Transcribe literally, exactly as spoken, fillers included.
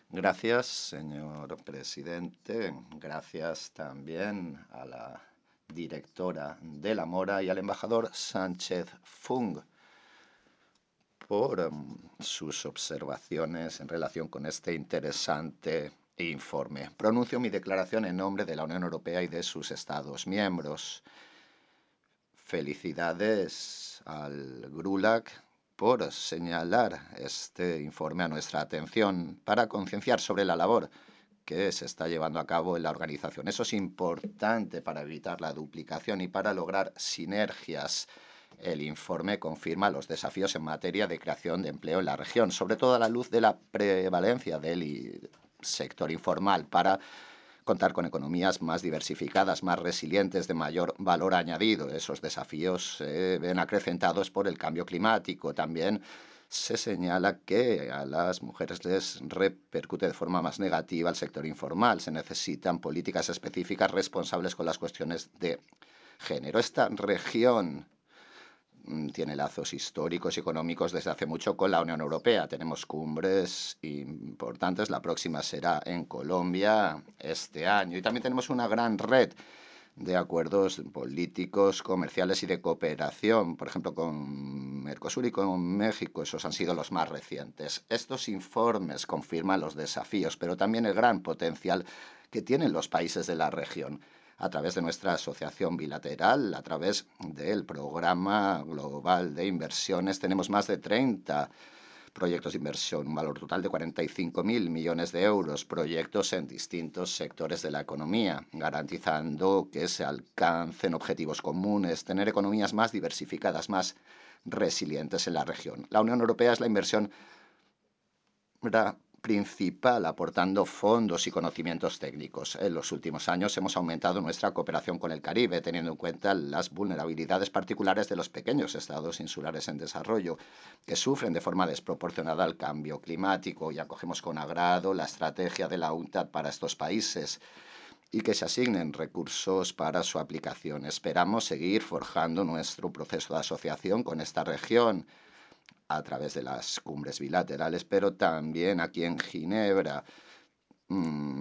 Gracias, señor presidente. Gracias también a la directora de la Mora y al embajador Sánchez Fung por um, sus observaciones en relación con este interesante informe. Pronuncio mi declaración en nombre de la Unión Europea y de sus Estados miembros. Felicidades al GRULAC por señalar este informe a nuestra atención para concienciar sobre la labor que se está llevando a cabo en la organización. Eso es importante para evitar la duplicación y para lograr sinergias. El informe confirma los desafíos en materia de creación de empleo en la región, sobre todo a la luz de la prevalencia del sector informal, para contar con economías más diversificadas, más resilientes, de mayor valor añadido. Esos desafíos se ven acrecentados por el cambio climático. También se señala que a las mujeres les repercute de forma más negativa el sector informal. Se necesitan políticas específicas responsables con las cuestiones de género. Esta región tiene lazos históricos y económicos desde hace mucho con la Unión Europea. Tenemos cumbres importantes. La próxima será en Colombia este año. Y también tenemos una gran red de acuerdos políticos, comerciales y de cooperación, por ejemplo, con Mercosur y con México. Esos han sido los más recientes. Estos informes confirman los desafíos, pero también el gran potencial que tienen los países de la región a través de nuestra asociación bilateral, a través del Programa Global de Inversiones. Tenemos más de treinta proyectos de inversión, un valor total de cuarenta y cinco mil millones de euros, proyectos en distintos sectores de la economía, garantizando que se alcancen objetivos comunes, tener economías más diversificadas, más resilientes en la región. La Unión Europea es la inversión principal, aportando fondos y conocimientos técnicos. En los últimos años hemos aumentado nuestra cooperación con el Caribe, teniendo en cuenta las vulnerabilidades particulares de los pequeños estados insulares en desarrollo, que sufren de forma desproporcionada el cambio climático, y acogemos con agrado la estrategia de la UNCTAD para estos países y que se asignen recursos para su aplicación. Esperamos seguir forjando nuestro proceso de asociación con esta región a través de las cumbres bilaterales, pero también aquí en Ginebra. Mmm,